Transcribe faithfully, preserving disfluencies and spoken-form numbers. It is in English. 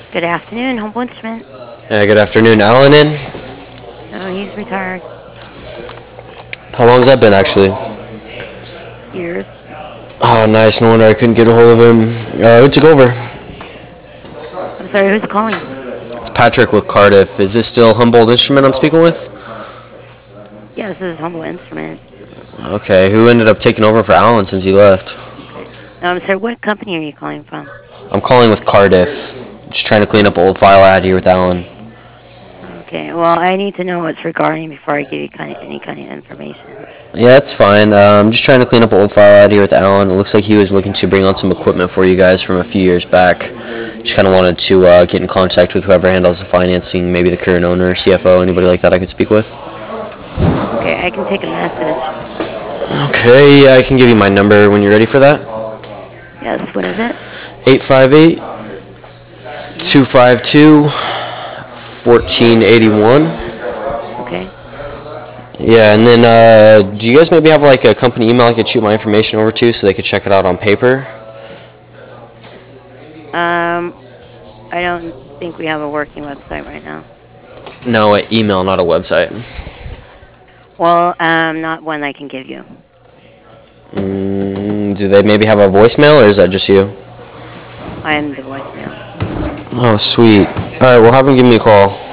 Good afternoon, Humboldt Instrument. Yeah, good afternoon. Alan in? No, he's retired. How long has that been, actually? Years. Oh, nice. No wonder I couldn't get a hold of him. Uh, who took over? I'm sorry, who's calling? It's Patrick with Cardiff. Is this still Humboldt Instrument I'm speaking with? Yes, this is Humboldt Instrument. Okay, who ended up taking over for Alan since he left? No, I'm sorry, what company are you calling from? I'm calling with Cardiff. Just trying to clean up an old file I had here with Alan. Okay, well, I need to know what's regarding before I give you kind of, any kind of information. Yeah, that's fine. Uh, I'm just trying to clean up an old file I had here with Alan. It looks like he was looking to bring on some equipment for you guys from a few years back. Just kind of wanted to uh, get in contact with whoever handles the financing, maybe the current owner, C F O, anybody like that I could speak with. Okay, I can take a message. Okay, yeah, I can give you my number when you're ready for that. Yes, what is it? eight five eight, Mm-hmm. two five two, one four eight one. Okay. Yeah, and then uh, do you guys maybe have like a company email I could shoot my information over to so they could check it out on paper? Um, I don't think we have a working website right now. No, an email, not a website. Well, um, not one I can give you. Mm, do they maybe have a voicemail, or is that just you? I'm the voicemail. Oh, sweet. All right, well, have them give me a call.